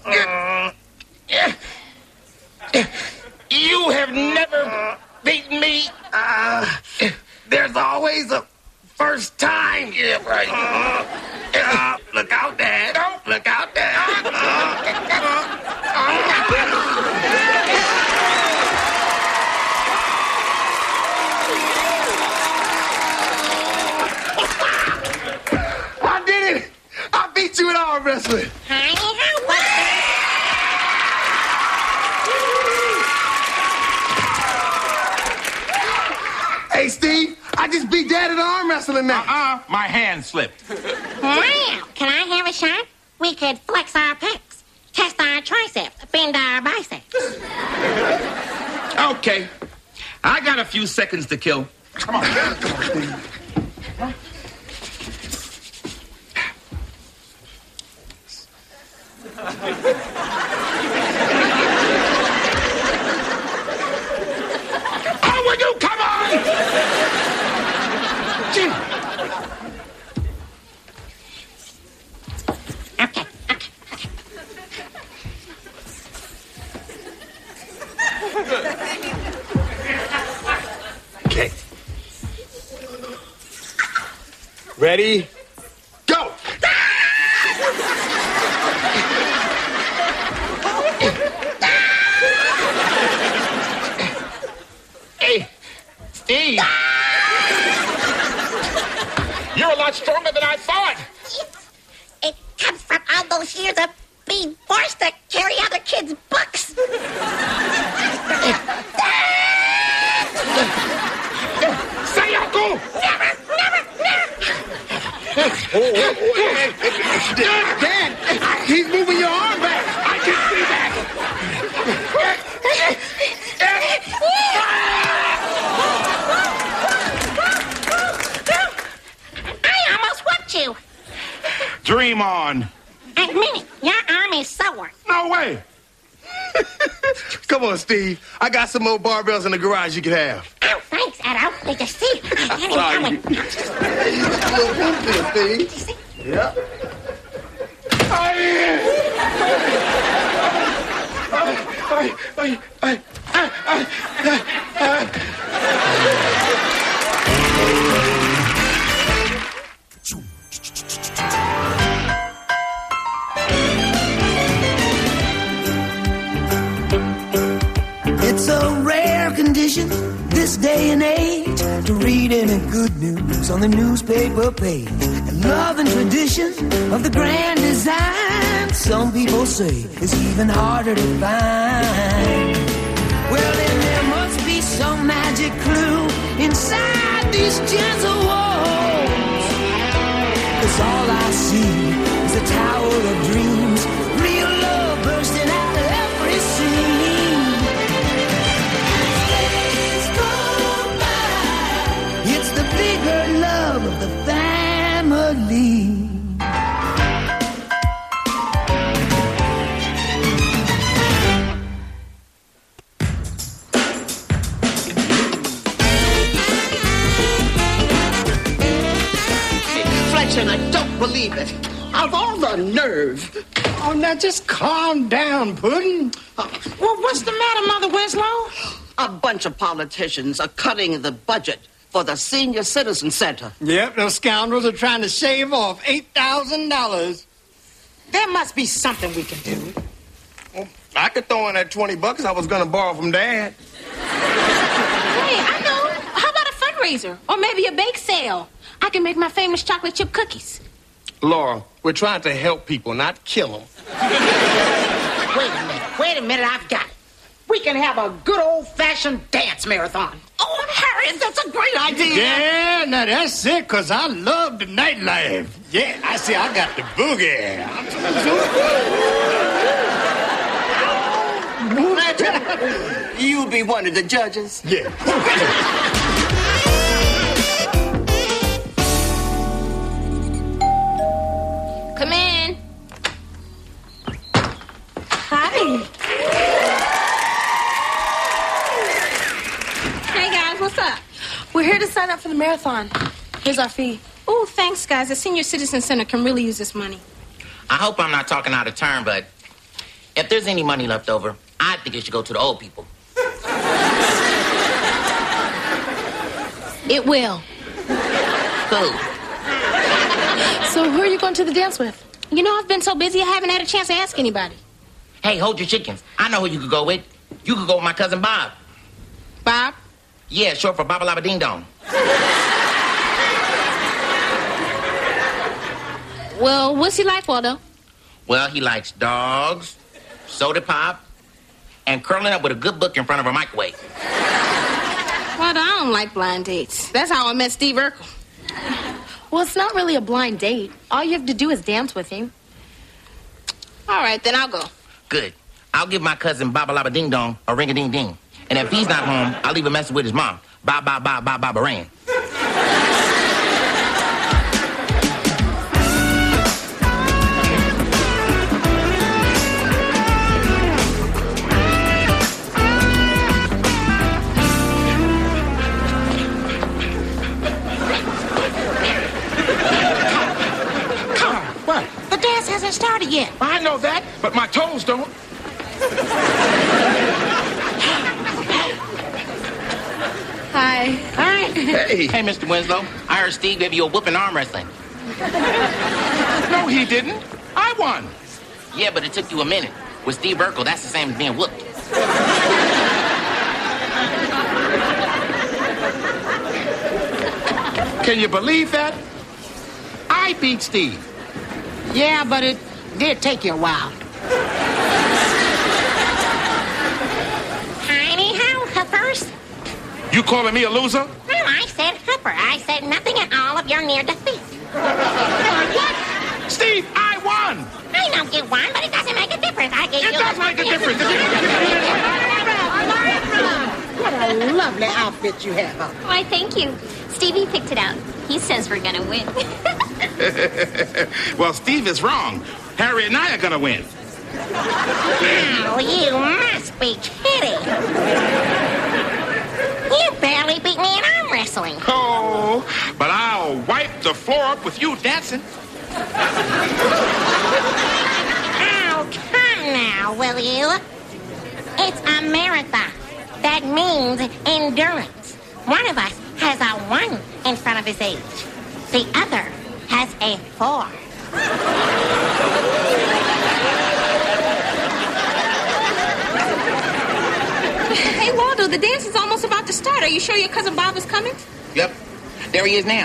You have never beaten me. There's always a first time. Yeah, right. Look out, Dad. Don't. Look out, Dad. I did it. I beat you in arm wrestling. Hey, Steve, I just beat Dad in arm wrestling now. My hand slipped. Wow, can I have a shot? We could flex our pecs, test our triceps, bend our biceps. Okay. I got a few seconds to kill. Come on. Oh, will you come on? Okay. Okay. Ready? Go! Hey, Steve. You're a lot stronger than I thought. It comes from all those years of being forced to carry other kids' books. Say, Uncle. Never. Dad, he's moving your arm back. I can see that. I almost whooped you. Dream on. Admit it, your arm is sore. No way. Come on, Steve. I got some more barbells in the garage you can have. Oh, thanks, Edo. Did you see? Daddy coming. Hey, you got a little bump there, Steve. Yep. It's a rare condition this day and age to read any good news on the newspaper page. And love and tradition of the grand design, some people say, is even harder to find. Well, then there must be some magic clue inside these gentle walls. 'Cause all I see is a tower of dreams, real love bursting out of every scene. It's the bigger love of the family. Fletcher, I don't believe it. Of all the nerve. Oh, now just calm down, Puddin'. Well, what's the matter, Mother Winslow? A bunch of politicians are cutting the budget for the Senior Citizen Center. Yep, those scoundrels are trying to shave off $8,000. There must be something we can do. Well, I could throw in that $20 I was going to borrow from Dad. Hey, I know. How about a fundraiser? Or maybe a bake sale? I can make my famous chocolate chip cookies. Laura, we're trying to help people, not kill them. Wait a minute, I've got it. We can have a good old-fashioned dance marathon. Oh, Harry, that's a great idea. Yeah, now that's it, 'cause I love the nightlife. Yeah, I see, I got the boogie. You'll be one of the judges. Yeah. Come in. Hi. Hey, guys, what's up? We're here to sign up for the marathon. Here's our fee. Oh, thanks, guys. The Senior Citizen Center can really use this money. I hope I'm not talking out of turn, but If there's any money left over, I think it should go to the old people. It will. Who? So who are you going to the dance with? You know, I've been so busy I haven't had a chance to ask anybody. Hey, hold your chickens. I know who you could go with. You could go with my cousin Bob. Bob? Yeah, short for Baba Laba Ding Dong. Well, what's he like, Waldo? Well, he likes dogs, soda pop, and curling up with a good book in front of a microwave. Waldo, I don't like blind dates. That's how I met Steve Urkel. Well, it's not really a blind date. All you have to do is dance with him. All right, then I'll go. Good. I'll give my cousin Baba Laba Ding Dong a ring-a-ding-ding. And if he's not home, I'll leave a message with his mom. Ba-ba-ba-ba-ba-ba ran. What? The dance hasn't started yet. I know that, but my toes don't. Hi. Hi. Hey. Hey, Mr. Winslow. I heard Steve gave you a whooping arm wrestling. No, he didn't. I won. Yeah, but it took you a minute. With Steve Urkel, that's the same as being whooped. Can you believe that? I beat Steve. Yeah, but it did take you a while. Tiny ho, hoopers. You calling me a loser? Well, I said hooper. I said nothing at all of your near defeat. What? Steve, I won. I know you won, but it doesn't make a difference. I gave It you does make a difference. What a lovely outfit you have on. Why, thank you. Stevie picked it out. He says we're gonna win. Well, Steve is wrong. Harry and I are gonna win. Oh, you must be kidding. You barely beat me in arm wrestling. Oh, but I'll wipe the floor up with you dancing. Oh, come now, will you? It's a marathon. That means endurance. One of us has a 1 in front of his age. The other has a 4. Hey, Waldo, the dance is almost about to start. Are you sure your cousin Bob is coming? Yep. There he is now.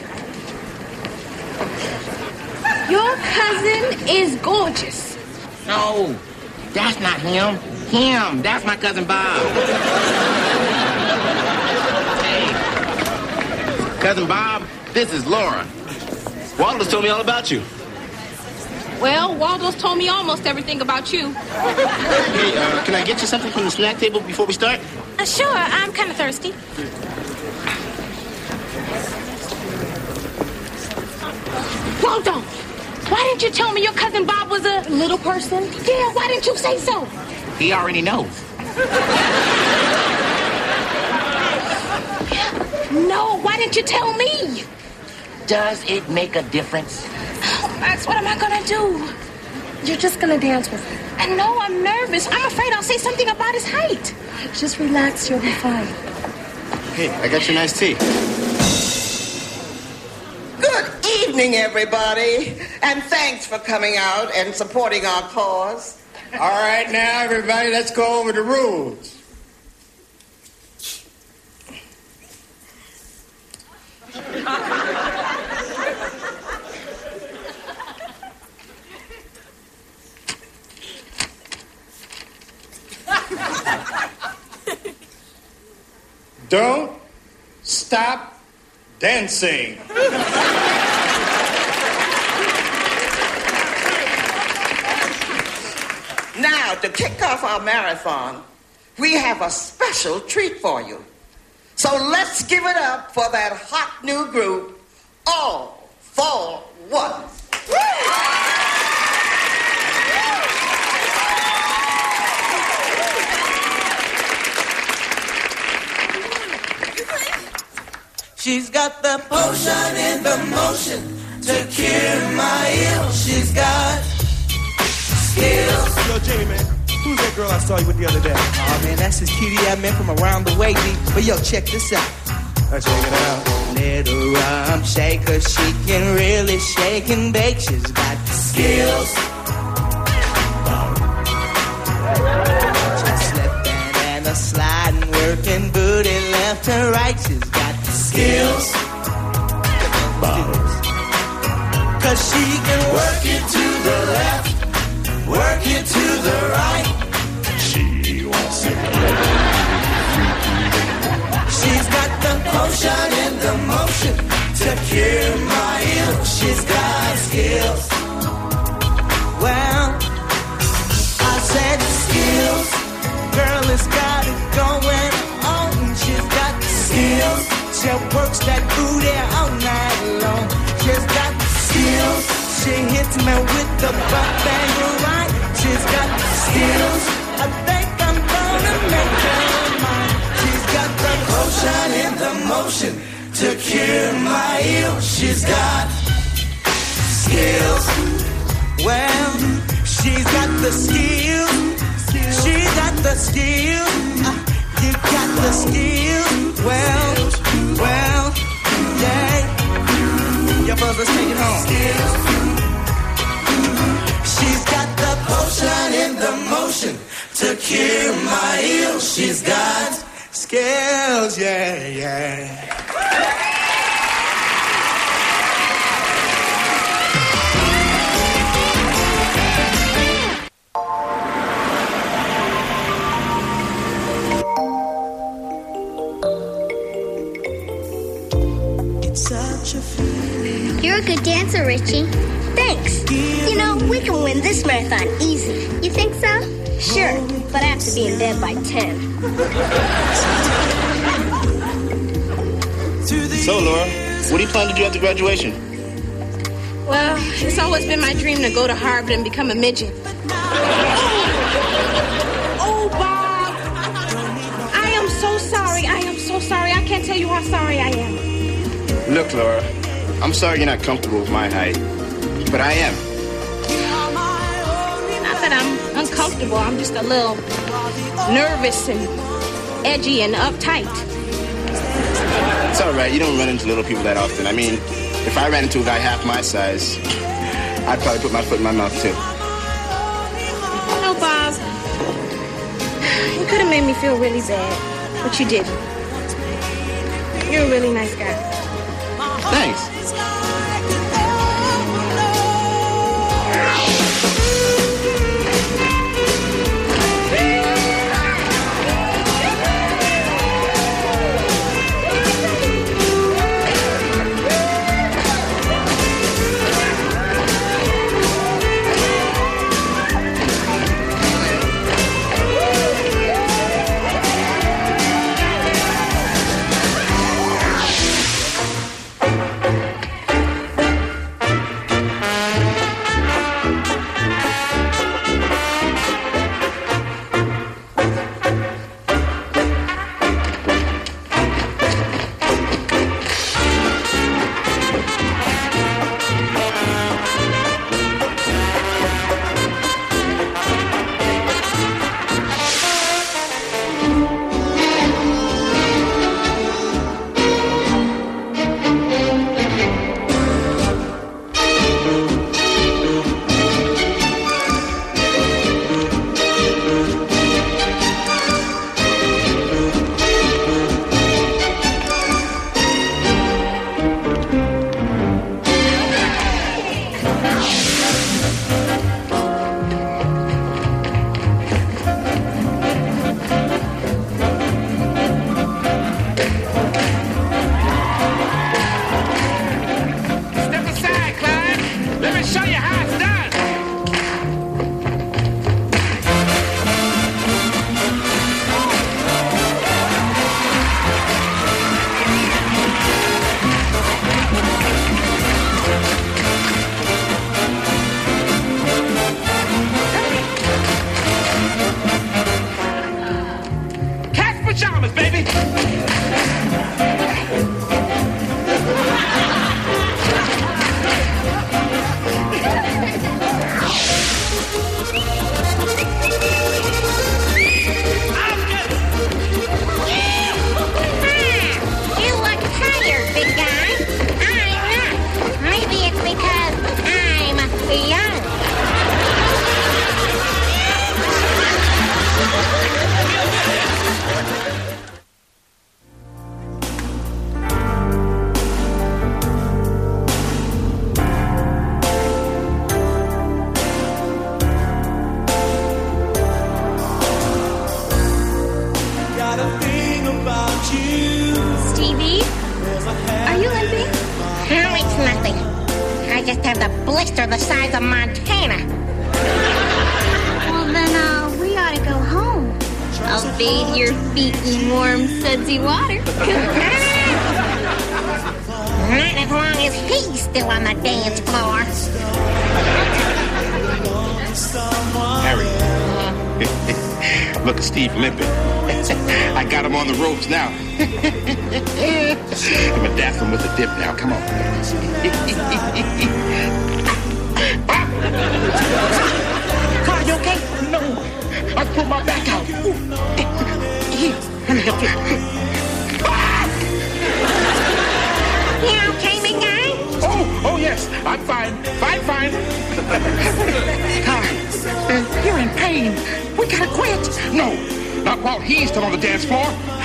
Your cousin is gorgeous. No, that's not him. Him. That's my cousin Bob. Hey. Cousin Bob, this is Laura. Waldo's told me all about you. Well, Waldo's told me almost everything about you. Hey, can I get you something from the snack table before we start? Sure, I'm kind of thirsty. Waldo, why didn't you tell me your cousin Bob was a little person? Yeah, why didn't you say so? He already knows. No, why didn't you tell me? Does it make a difference? Max, what am I gonna do? You're just gonna dance with him. And no, I'm nervous. I'm afraid I'll say something about his height. Just relax, you'll be fine. Hey, I got you a nice tea. Good evening, everybody. And thanks for coming out and supporting our cause. All right, now, everybody, let's go over the rules. Don't stop dancing. Now, to kick off our marathon, we have a special treat for you. So let's give it up for that hot new group, All for One. She's got the potion in the motion to cure my ill. She's got skills Yo, Jamie, man, who's that girl I saw you with the other day? Oh, man, that's his kitty I met from around the way, D. But yo, check this out. Let's check it out. Little rump shaker, she can really shake and bake. She's got the skills. Just slipping and a sliding, working booty left and right. She's got the skills. Cause she can work it to the left, work it to the right. She wants it. She's got the potion and the motion to cure my ill. She's got skills. Well, I said skills. Girl has got it going on. She's got the skills. She works that booty all night long. She's got the skills. She hits me with the butt and the right. She's got the skills. I think I'm gonna make her mine. She's got the potion and the motion to cure my ill. She's got skills. Well, she's got the skills. She's got the skills. You got the skills. Well, yeah. Your brothers take it home. She's got the potion and the motion to cure my ill. She's got skills, yeah. You're a good dancer, Richie. Thanks. You know, we can win this marathon easy. You think so? Sure, but I have to be in bed by 10. So, Laura, what do you plan to do after graduation? Well, it's always been my dream to go to Harvard and become a midget. Oh, Bob! I am so sorry. I can't tell you how sorry I am. Look, Laura, I'm sorry you're not comfortable with my height, but I am. Not that I'm uncomfortable. I'm just a little nervous and edgy and uptight. It's all right. You don't run into little people that often. I mean, if I ran into a guy half my size, I'd probably put my foot in my mouth, too. No, Bob. You could have made me feel really bad, but you didn't. You're a really nice guy. Thanks. with a blister the size of Montana. Well, then, we ought to go home. I'll bathe your feet in warm, sudsy water. Not as long as he's still on the dance floor. Harry. Look at Steve limping. I got him on the ropes now. I'm gonna daff him with a dip now. Come on. Carl, you okay? No. I pulled my back out. Here, let me help you. You okay, big guy? Oh, yes. I'm fine. Fine. Carl, you're in pain. We gotta quit. No, not while he's still on the dance floor.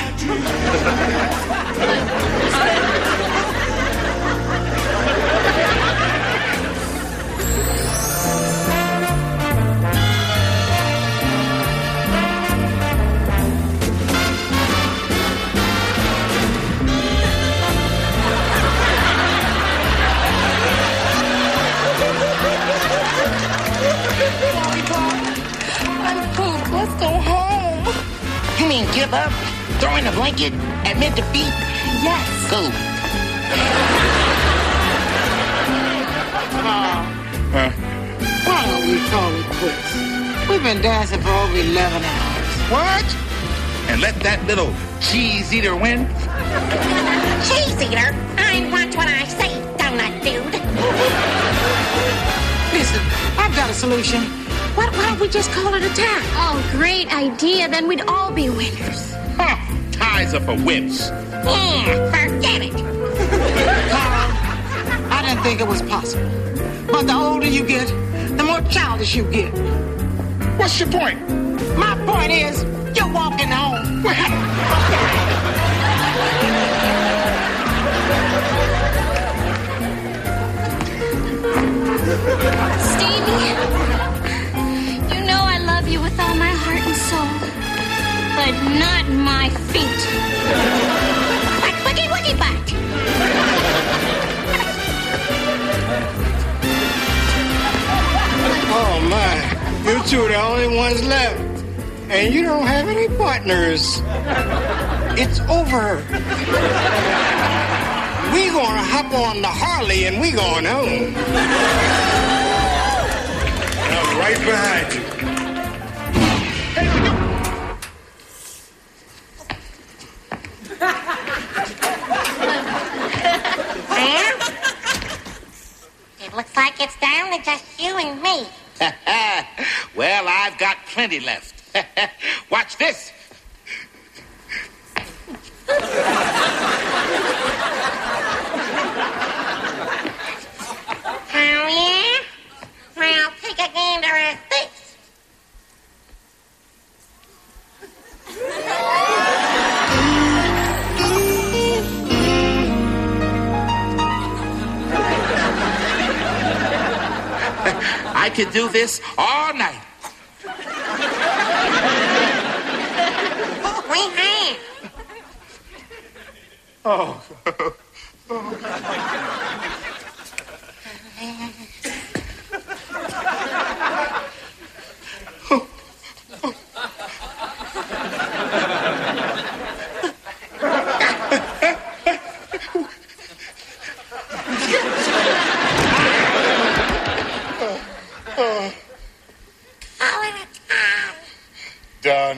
Let's go home. You mean give up? Throw in a blanket? Admit defeat? Yes. Go. Why don't we call it quits? We've been dancing for over 11 hours. What? And let that little cheese eater win? Cheese eater? I watch what I say, donut dude. Listen, I've got a solution. Why don't we just call it a tie? Oh, great idea. Then we'd all be winners. Huh. Ties are for whips. Yeah, forget it. Carl, I didn't think it was possible. But the older you get, the more childish you get. What's your point? My point is, you're walking home. Stevie, you know I love you with all my heart and soul, but not my feet. But boogie woogie butt. Oh, my. You two are the only ones left. And you don't have any partners. It's over. We gonna hop on the Harley and we going home. I'm right behind you. Well, it looks like it's down to just you and me. Well, I've got plenty left. Watch this. Oh, yeah? Well, take a gander at this. I could do this all night. We have. Oh. Done.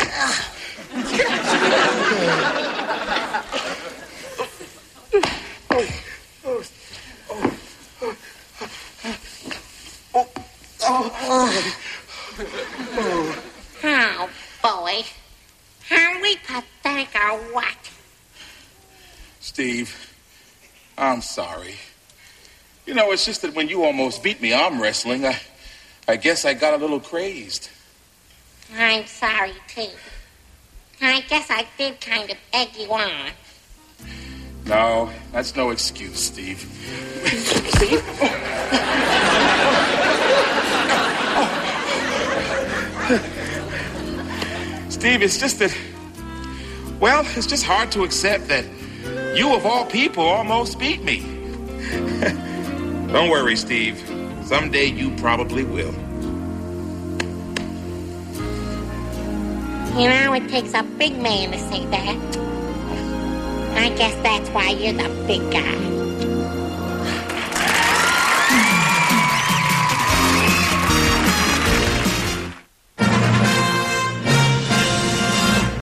Oh, boy. Are we pathetic or what? Steve, I'm sorry. You know, it's just that when you almost beat me arm wrestling, I guess I got a little crazed. I'm sorry, too. I guess I did kind of egg you on. No, that's no excuse, Steve. Steve? Steve, it's just that, well, it's just hard to accept that you, of all people, almost beat me. Don't worry, Steve. Someday you probably will. You know, it takes a big man to say that. I guess that's why you're the big guy.